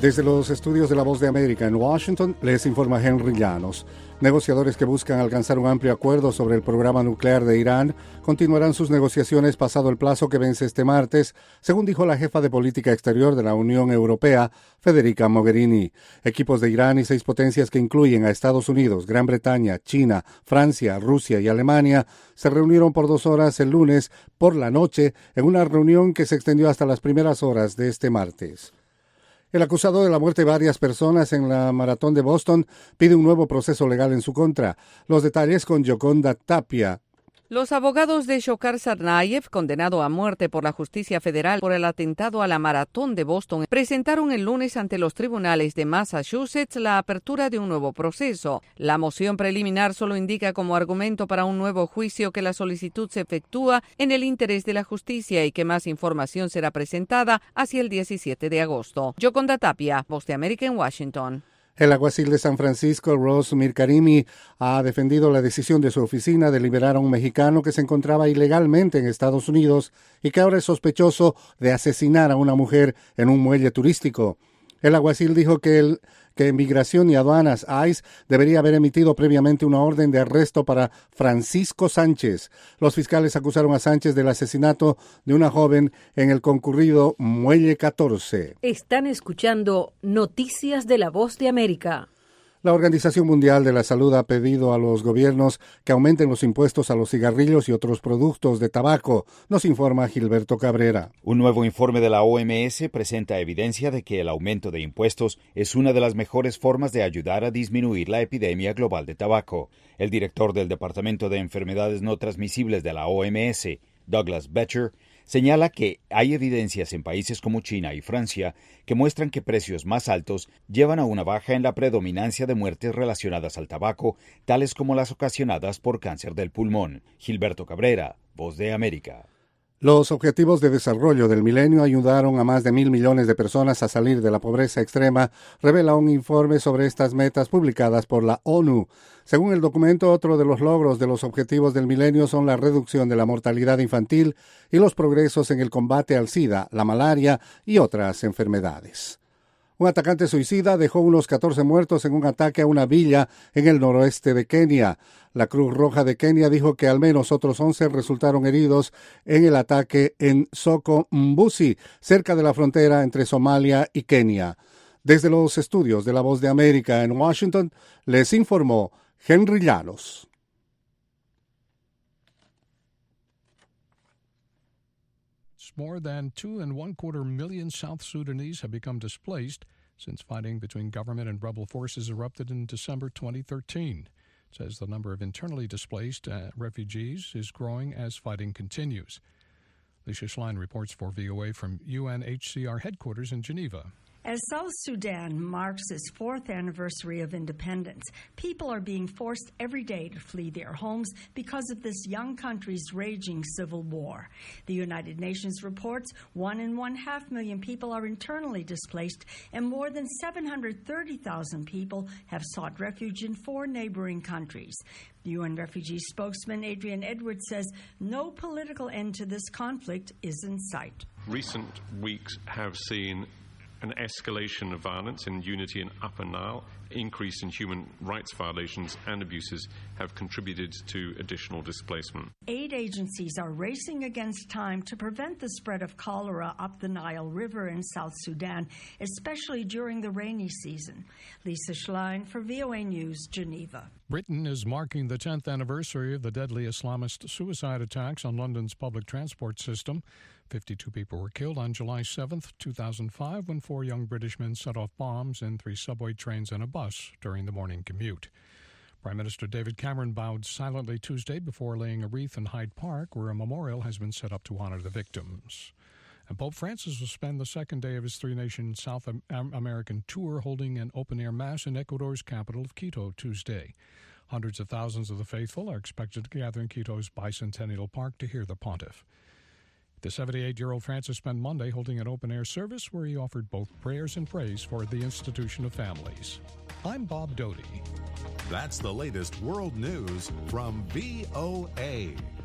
Desde los estudios de La Voz de América en Washington, les informa Henry Llanos. Negociadores que buscan alcanzar un amplio acuerdo sobre el programa nuclear de Irán continuarán sus negociaciones pasado el plazo que vence este martes, según dijo la jefa de política exterior de la Unión Europea, Federica Mogherini. Equipos de Irán y 6 potencias que incluyen a Estados Unidos, Gran Bretaña, China, Francia, Rusia y Alemania se reunieron por 2 horas el lunes por la noche en una reunión que se extendió hasta las primeras horas de este martes. El acusado de la muerte de varias personas en la maratón de Boston pide un nuevo proceso legal en su contra. Los detalles con Yoconda Tapia. Los abogados de Shokar Tsarnaev, condenado a muerte por la justicia federal por el atentado a la maratón de Boston, presentaron el lunes ante los tribunales de Massachusetts la apertura de un nuevo proceso. La moción preliminar solo indica como argumento para un nuevo juicio que la solicitud se efectúa en el interés de la justicia y que más información será presentada hacia el 17 de agosto. Yoconda Tapia, Voz de América en Washington. El alguacil de San Francisco, Ross Mirkarimi, ha defendido la decisión de su oficina de liberar a un mexicano que se encontraba ilegalmente en Estados Unidos y que ahora es sospechoso de asesinar a una mujer en un muelle turístico. El alguacil dijo que Migración y Aduanas, ICE, debería haber emitido previamente una orden de arresto para Francisco Sánchez. Los fiscales acusaron a Sánchez del asesinato de una joven en el concurrido Muelle 14. Están escuchando Noticias de la Voz de América. La Organización Mundial de la Salud ha pedido a los gobiernos que aumenten los impuestos a los cigarrillos y otros productos de tabaco, nos informa Gilberto Cabrera. Un nuevo informe de la OMS presenta evidencia de que el aumento de impuestos es una de las mejores formas de ayudar a disminuir la epidemia global de tabaco. El director del Departamento de Enfermedades No Transmisibles de la OMS, Douglas Betcher, señala que hay evidencias en países como China y Francia que muestran que precios más altos llevan a una baja en la predominancia de muertes relacionadas al tabaco, tales como las ocasionadas por cáncer del pulmón. Gilberto Cabrera, Voz de América. Los Objetivos de Desarrollo del Milenio ayudaron a más de 1.000 millones de personas a salir de la pobreza extrema, revela un informe sobre estas metas publicadas por la ONU. Según el documento, otro de los logros de los Objetivos del Milenio son la reducción de la mortalidad infantil y los progresos en el combate al SIDA, la malaria y otras enfermedades. Un atacante suicida dejó unos 14 muertos en un ataque a una villa en el noroeste de Kenia. La Cruz Roja de Kenia dijo que al menos otros 11 resultaron heridos en el ataque en Soko Mbusi, cerca de la frontera entre Somalia y Kenia. Desde los estudios de La Voz de América en Washington, les informó Henry Llanos. More than 2.25 million South Sudanese have become displaced since fighting between government and rebel forces erupted in December 2013. It says the number of internally displaced refugees is growing as fighting continues. Lisa Schlein reports for VOA from UNHCR headquarters in Geneva. As South Sudan marks its 4th anniversary of independence, people are being forced every day to flee their homes because of this young country's raging civil war. The United Nations reports 1.5 million people are internally displaced, and more than 730,000 people have sought refuge in 4 neighboring countries. UN refugee spokesman Adrian Edwards says no political end to this conflict is in sight. Recent weeks have seen an escalation of violence in Unity and Upper Nile, increase in human rights violations and abuses have contributed to additional displacement. Aid agencies are racing against time to prevent the spread of cholera up the Nile River in South Sudan, especially during the rainy season. Lisa Schlein for VOA News, Geneva. Britain is marking the 10th anniversary of the deadly Islamist suicide attacks on London's public transport system. 52 people were killed on July 7, 2005, when 4 young British men set off bombs in 3 subway trains and a bus during the morning commute. Prime Minister David Cameron bowed silently Tuesday before laying a wreath in Hyde Park, where a memorial has been set up to honor the victims. And Pope Francis will spend the second day of his 3-nation South American tour holding an open-air mass in Ecuador's capital of Quito Tuesday. Hundreds of thousands of the faithful are expected to gather in Quito's Bicentennial Park to hear the pontiff. The 78-year-old Francis spent Monday holding an open-air service where he offered both prayers and praise for the institution of families. I'm Bob Doty. That's the latest world news from VOA.